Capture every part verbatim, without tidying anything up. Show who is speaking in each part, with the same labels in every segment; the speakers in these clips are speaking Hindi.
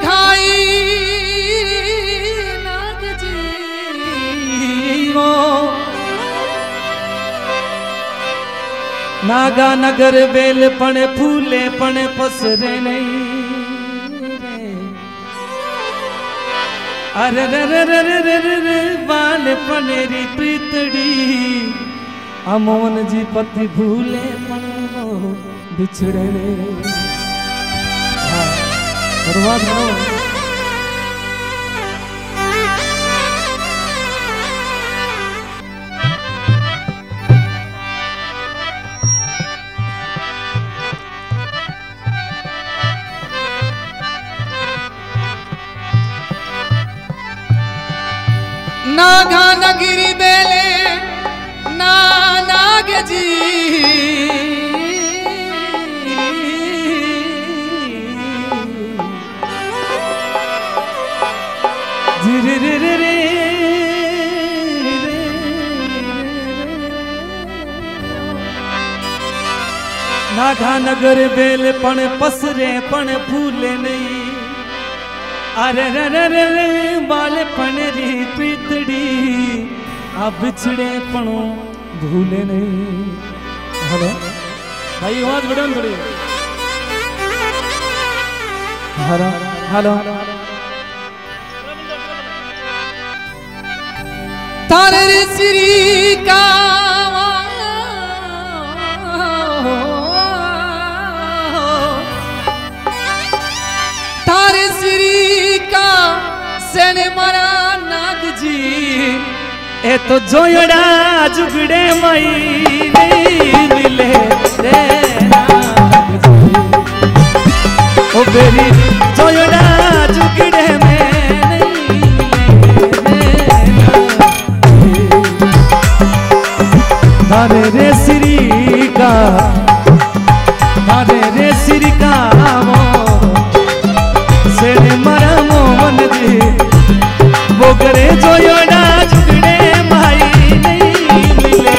Speaker 1: खाई नाग जी वो नागा नगर बेल पणे फूले पणे पसरे नहीं अरे रे रे रे रे रे रे रे बाल पनेरी प्रीतड़ी अमोन जी पति भूले पणो बिछड़े रे हाँ शुरुआत करो नागा नगिरी बेले ना नाग जी रे रे रे रे नागा नगर बेल पण पसरे पण फूले नहीं अरे रे रे रे रे बाल पनेरी प्रीतड़ी आ बिछड़े पणो भूले नहीं। हेलो भाई आवाज बढ़ाओ थोड़ी। हेलो हेलो तारे श्री का तारे श्री का सेने मारा नाग जी ए तो जोड़ा जुगड़े मई नहीं मिले रे नाग जी ओ बेरी जोड़ा जुगड़े में नहीं मिले रे तारे रे श्री का तारे रे श्री का सेने मरा मोहन जी वो करे जो योड़ा झुगड़े भाई नहीं मिले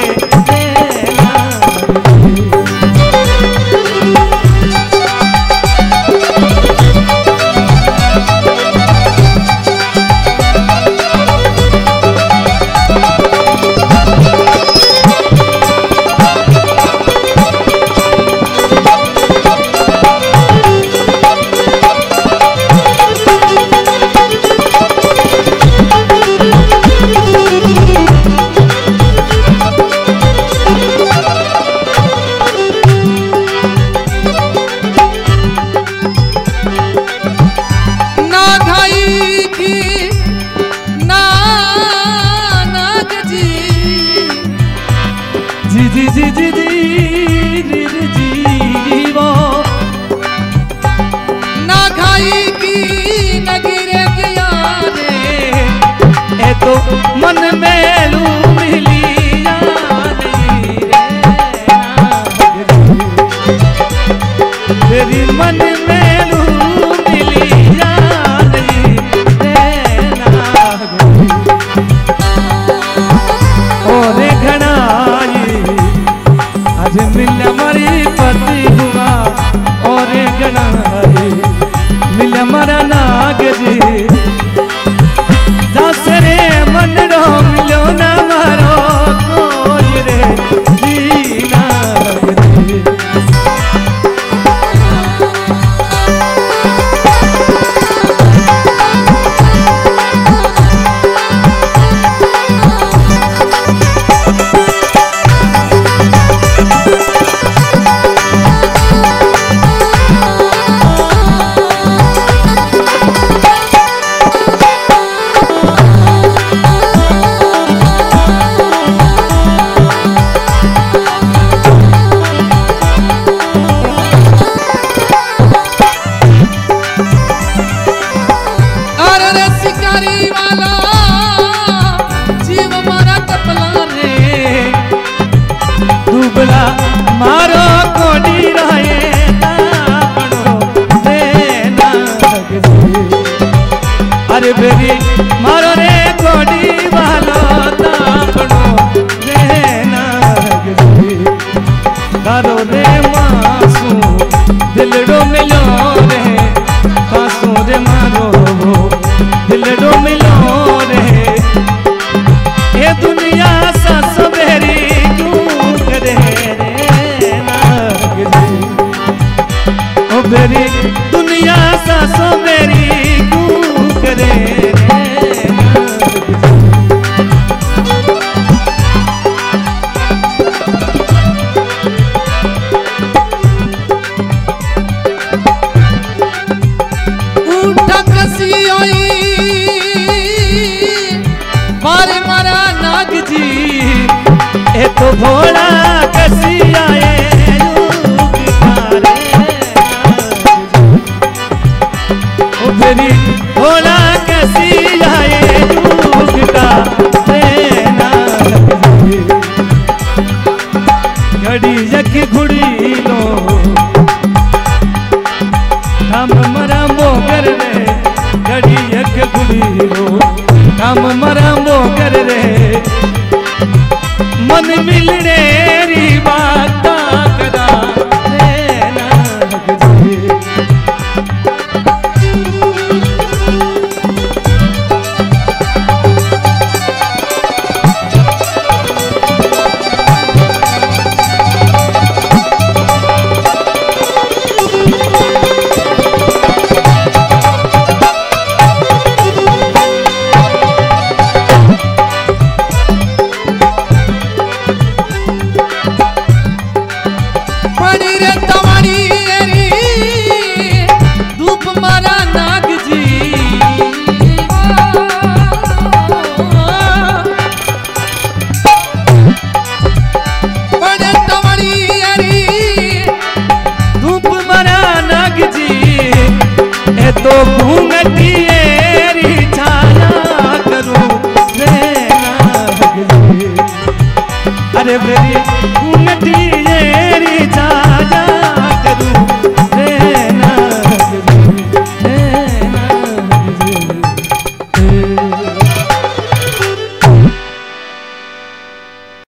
Speaker 1: जी जी जी जी जी जी वो ना खाई की नगीरे किया रे ए तो मन में लू मिली तेरी मन में लू मिली और घनाई आज मिल मरी पति हुआ और गणाई मिल मरा नाग जी दसरे मन रो मिलो ना मारो कोई रे जी नाग जी मारो कोडी रहे अरे बेरी मारो रे कोडी वालो तापड़ो रे नाग जी तारो रे मासू दिलड़ो मिलो रे पासू रे अरे मारो वो दिलड़ो मिलो रे ये दुनिया सासो मेरी क्यों करे रे नाग जी ओ मेरी दुनिया सासो मेरी क्यों करे रे नाग जी।
Speaker 2: मारे मारा नाग जी
Speaker 1: ए तो भोला कसी आए युग तारे ओ मेरी भोला कसी आए युग तारे घड़ी यख घुड़ी लो हम मरा मोगर रे घड़ी यख घुड़ी लो हम मरा मोगर रे मन मिलने री बात करा रे नाग जी। तो घूंघटिएरी छाया करूं रे नाग जी अरे मेरी घूंघटिएरी छाया